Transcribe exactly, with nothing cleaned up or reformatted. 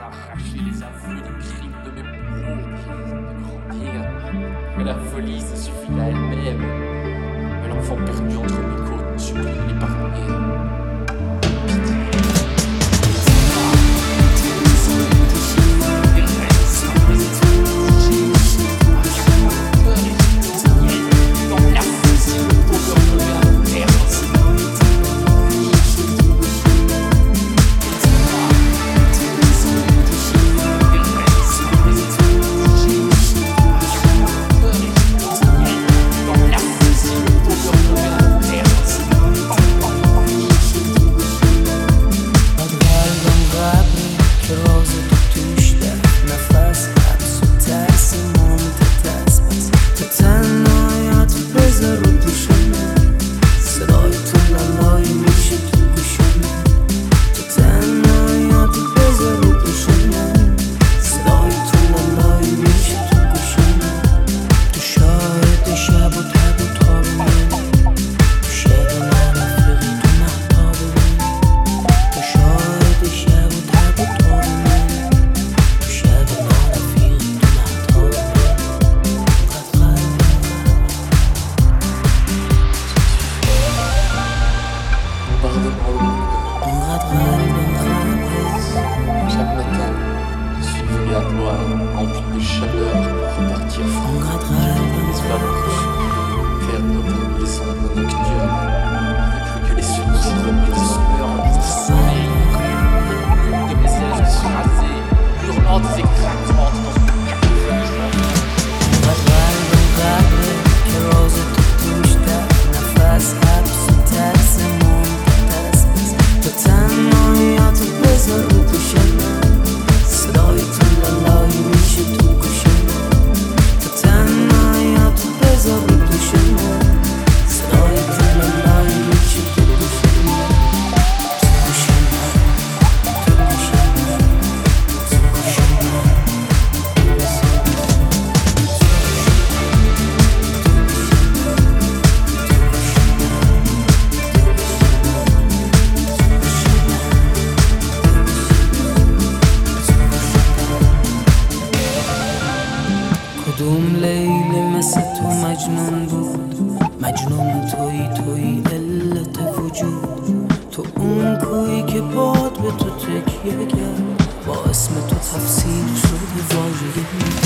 arraché les aveux des crimes de mes bourreaux, de grandir. Que la folie se suffit à elle-même, mais l'enfant perdu entre mes côtes supplie de l'épargner. Chaque matin, je suis venu à toi, rempli de chaleur pour repartir franc. N'est-ce pas mon couche? Faire notre liaison nocturne. Il n'est plus que les sourcils de mes sueurs en sommeil. Les plumes de mes ailes sont rasées, hurlantes et craquantes dans une cacophonie. کدوم لیلی مثل تو مجنون بود، مجنون توی توی علت وجود، تو اون کویی که باد به تو تکیه کرد، با اسم تو تفسیر شد واژه